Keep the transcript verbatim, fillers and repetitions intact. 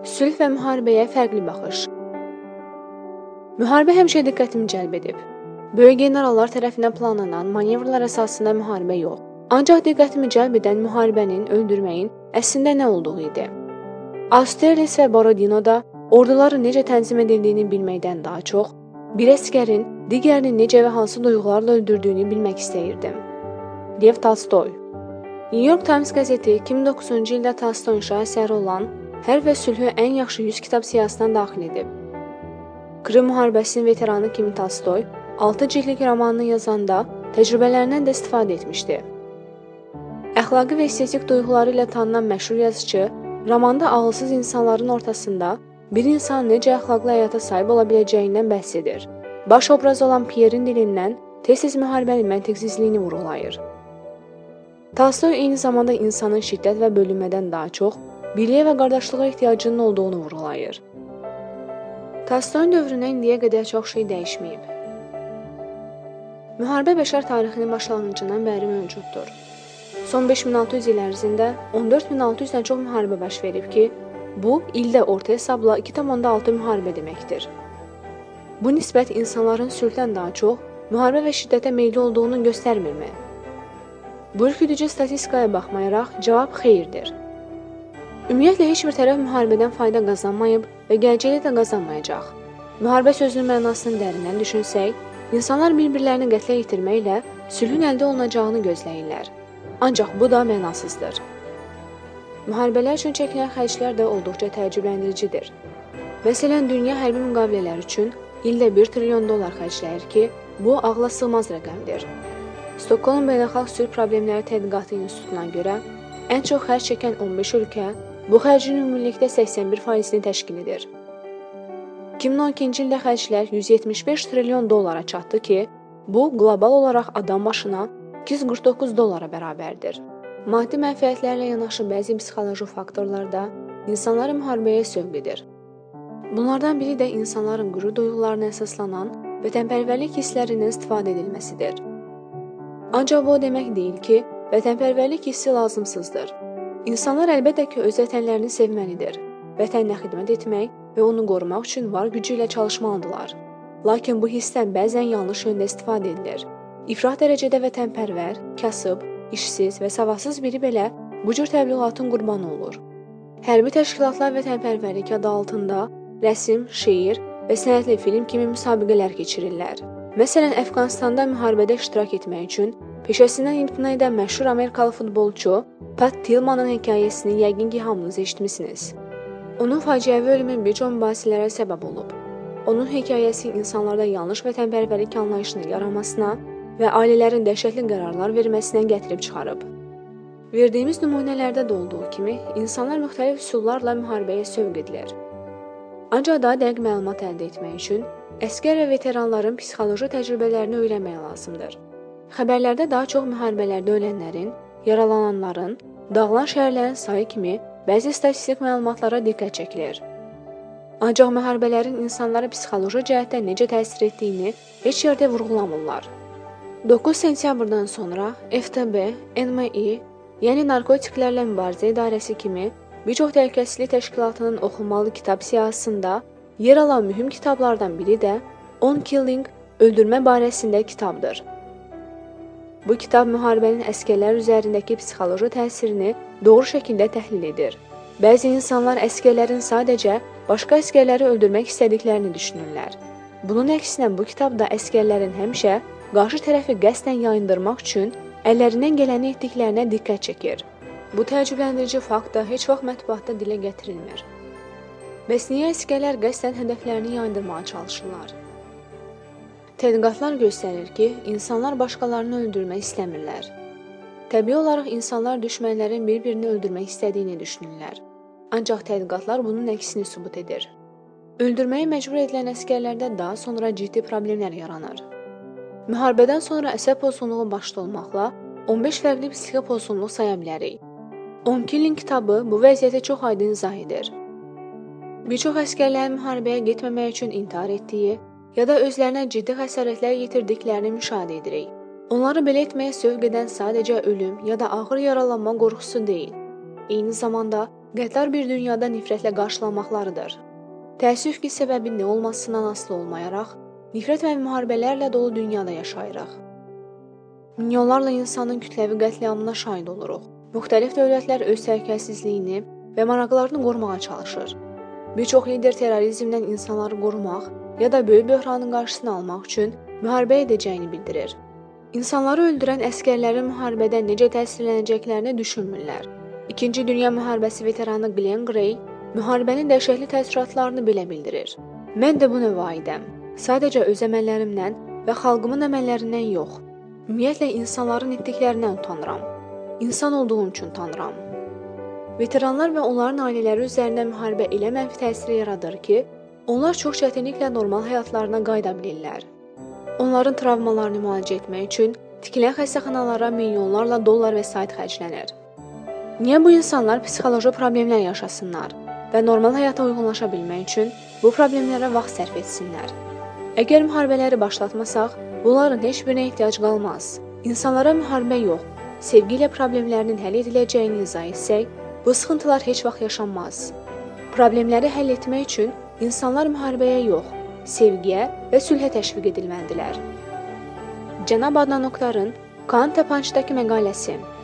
Sülh və müharibəyə fərqli baxış. Müharibə həmişə diqqətimi cəlb edib. Böyük generallar tərəfindən planlanan manevrlar əsasında müharibə yox. Ancaq diqqətimi cəlb edən müharibənin, öldürməyin əslində nə olduğu idi. Austerlitz və Borodinoda orduların necə tənzim edildiyini bilməkdən daha çox, bir əsgərin digərini necə və hansı duyğularla öldürdüyünü bilmək istəyirdim. Lev Tolstoy. New York Times qəzeti iki min doqquzuncu ildə Tolstoyun şah əsəri olan Hərb və Sülhü ən yaxşı yüz kitab siyahısına daxil edib. Krım müharibəsinin veteranı kimi Tolstoy altı cildlik romanını yazanda təcrübələrindən də istifadə etmişdi. Əxlaqi və estetik duyğuları ilə tanınan məşhur yazıcı, romanda ağılsız insanların ortasında bir insan necə əxlaqlı həyata sahib ola biləcəyindən bəhs edir. Baş obraz olan Pierre'in dilindən tez-tez müharibənin məntiqsizliyini vurğulayır. Tolstoy eyni zamanda insanın şiddət və bölünmədən daha çox birliyə və qardaşlığa ehtiyacının olduğunu vurğulayır. Tolstoyun dövrünə indiyə qədər çox şey dəyişməyib. Müharibə bəşər tarixinin başlanğıcından bəri mövcuddur. Son beş min altı yüz il ərzində on dörd min altı yüzdən çox müharibə baş verib ki, bu, ildə orta hesabla iki tam altı müharibə deməkdir. Bu nisbət insanların sülhdən daha çox müharibə və şiddətə meyilli olduğunu göstərmirmi? Bu ürküdücü statistikaya baxmayaraq, cavab xeyirdir. Ümumiyyətlə, heç bir tərəf müharibədən fayda qazanmayıb və gələcəkdə də qazanmayacaq. Müharibə sözünün mənasını dərindən düşünsək, insanlar bir-birlərini qətlə yetirməklə sülhün əldə olunacağını gözləyirlər. Ancaq bu da mənasızdır. Müharibələr üçün çəkilən xərclər də olduqca təəccübləndiricidir. Məsələn, dünya hərbi müqavilələr üçün ildə bir trilyon dollar xərcləyir ki, bu ağla sığmaz rəqəmdir. Stockholm Beynəlxalq Sülh Problemləri Tədqiqatı İnstitutuna görə ən çox xərc çəkən on beş ölkə bu xərcin ümumilikdə səksən bir faizini təşkil edir. iki min on ikinci ildə xərclər yüz yetmiş beş trilyon dollara çatdı ki, bu qlobal olaraq adam başına iki yüz qırx doqquz dollara bərabərdir. Maddi mənfəətlərlə yanaşı bəzi psixoloji faktorlar da insanları müharibəyə sövq edir. Bunlardan biri də insanların qürur duyğularına əsaslanan vətənpərvərlik hisslərindən istifadə edilməsidir. Ancaq bu o demək deyil ki, vətənpərvərlik hissi lazımsızdır. İnsanlar əlbəttə ki, öz vətənlərini sevməlidir. Vətəninə xidmət etmək və onu qorumaq üçün var gücü ilə çalışmalıdırlar. Lakin bu hissdən bəzən yanlış yöndə istifadə edilir. İfrat dərəcədə vətənpərvər, kasıb, işsiz və savadsız biri belə bu cür təbliğatın qurbanı olur. Hərbi təşkilatlar vətənpərvərlik adı altında rəsm, şeir və sənətli film kimi müsabiqələr keçirirlər. Məsələn, Əfqanistanda müharibədə iştirak etmək üçün peşəsindən imtina edən məşhur Amerikalı futbolçu Pat Tillmanın hekayəsini yəqin ki, hamınız eşitmisiniz. Onun faciəvi ölümü bir çox mübahisələrə səbəb olub. Onun hekayəsi insanlarda yanlış vətənpərvərlik anlayışını yaranmasına və ailələrin dəhşətli qərarlar verməsinə gətirib çıxarıb. Verdiyimiz nümunələrdə də olduğu kimi, insanlar müxtəlif üsullarla müharibəyə sövq edilir. Ancaq daha dəqiq məlumat əldə etmək üçün əsgər və veteranların psixoloji təcrübələrini öyrənmək lazımdır. Xəbərlərdə daha çox müharibələrdə ölənlərin, yaralananların, dağılan şəhərlərin sayı kimi bəzi statistik məlumatlara diqqət çəkilir. Ancaq müharibələrin insanlara psixoloji cəhətdən necə təsir etdiyini heç yerdə vurğulamırlar. doqquz sentyabrdan sonra F T B, N M I, yəni Narkotiklərlə Mübarizə İdarəsi kimi bir çox təhlükəsizlik təşkilatının oxunmalı kitab siyahısında yer alan mühüm kitablardan biri də On Killing, öldürmə barəsində kitabdır. Bu kitab müharibənin əsgərlər üzərindəki psixoloji təsirini doğru şəkildə təhlil edir. Bəzi insanlar əsgərlərin sadəcə başqa əsgərləri öldürmək istədiklərini düşünürlər. Bunun əksinə bu kitabda əsgərlərin həmişə qarşı tərəfi qəsdən yayındırmaq üçün əllərindən gələni etdiklərinə diqqət çəkir. Bu təəccübləndirici fakt da heç vaxt mətbuatda dilə gətirilmir. Bəs niyə əsgərlər qəsdən hədəflərini yayındırmağa çalışırlar? Tədqiqatlar göstərir ki, insanlar başqalarını öldürmək istəmirlər. Təbii olaraq insanlar düşmənlərin bir-birini öldürmək istədiyini düşünürlər. Ancaq tədqiqatlar bunun əksini sübut edir. Öldürməyə məcbur edilən əsgərlərdə daha sonra ciddi problemlər yaranır. Müharibədən sonra əsəb pozğunluğu başda olmaqla on beş fərqli psixi pozğunluq saya bilərik. On Killing kitabı bu vəziyyəti çox aydın izah edir. Bir çox əsgərlərin müharibəyə getməmək üçün intihar etdiyi ya da özlərinə ciddi xəsarətlər yetirdiklərini müşahidə edirik. Onları belə etməyə sövq edən sadəcə ölüm ya da ağır yaralanma qorxusu deyil. Eyni zamanda Qəddar bir dünyada nifrətlə qarşılanmaqlarıdır. Təəssüf ki, səbəbi nə olmasından asılı olmayaraq, nifrət və müharibələrlə dolu dünyada yaşayırıq. Milyonlarla insanın kütləvi qətliamına şahid oluruq. Müxtəlif dövlətlər öz təhlükəsizliyini və maraqlarını qorumağa çalışır. Bir çox lider terrorizmdən insanları qorumaq ya da böyük böhranın qarşısını almaq üçün müharibə edəcəyini bildirir. İnsanları öldürən əskərlərin müharibədən necə təsirlənəcəklərini düşünmürlər. İkinci Dünya müharibəsi veteranı Glenn Gray müharibənin dəhşətli təsiratlarını belə bildirir. Mən də bu növ aidəm. Sadəcə öz əməllərimdən və xalqımın əməllərindən yox. Ümumiyyətlə insanların etdiklərindən utanıram. İnsan olduğum üçün utanıram. Veteranlar və onların ailələri üzərində müharibə elə mənfi təsir yaradır ki, onlar çox çətinliklə normal həyatlarına qayıda bilirlər. Onların travmalarını müalicə etmək üçün tikilən xəstəxanalara milyonlarla dollar vəsait xərclənir. Niyə bu insanlar psixoloji problemlər yaşasınlar və normal həyata uyğunlaşa bilmək üçün bu problemlərə vaxt sərf etsinlər? Əgər müharibələri başlatmasaq, bunların heç birinə ehtiyac qalmaz. İnsanlara müharibə yox, sevgi ilə problemlərinin həll ediləcəyini izah etsək, bu sıxıntılar heç vaxt yaşanmaz. Problemləri həll etmək üçün insanlar müharibəyə yox, sevgiyə və sülhə təşviq edilməlidirlər. Cənab Adnan Oktarın Kaan Təpançdakı məqaləsi.